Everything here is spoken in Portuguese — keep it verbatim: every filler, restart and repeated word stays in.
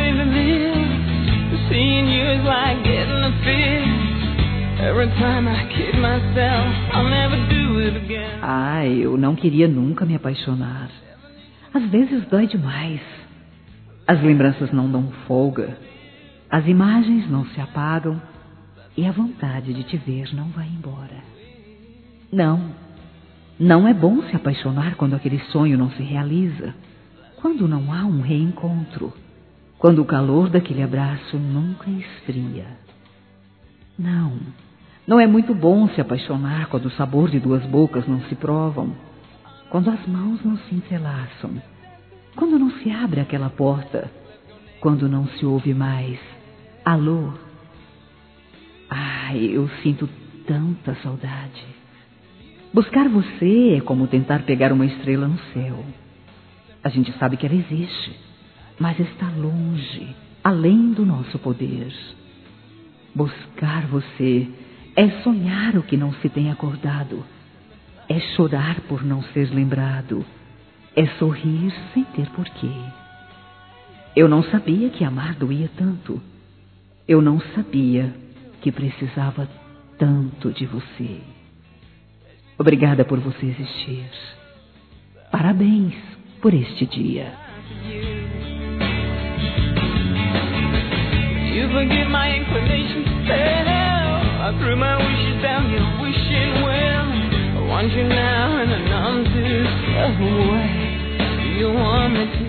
way to live. Seeing you is like getting a feel. Every time I kid myself, I'll never do it again. Ah, eu não queria nunca me apaixonar. Às vezes dói demais. As lembranças não dão folga. As imagens não se apagam. E a vontade de te ver não vai embora. Não, não é bom se apaixonar quando aquele sonho não se realiza. Quando não há um reencontro. Quando o calor daquele abraço nunca esfria. Não, não é muito bom se apaixonar quando o sabor de duas bocas não se provam. Quando as mãos não se entrelaçam. Quando não se abre aquela porta. Quando não se ouve mais. Alô? Ai, eu sinto tanta saudade. Buscar você é como tentar pegar uma estrela no céu. A gente sabe que ela existe, mas está longe, além do nosso poder. Buscar você é sonhar o que não se tem acordado. É chorar por não ser lembrado. É sorrir sem ter porquê. Eu não sabia que amar doía tanto. Eu não sabia que precisava tanto de você. Obrigada por você existir. Parabéns por este dia. You forget my inclination to tell. I threw my wishes down your wishing well. I want you now in an undeserved way. You want me to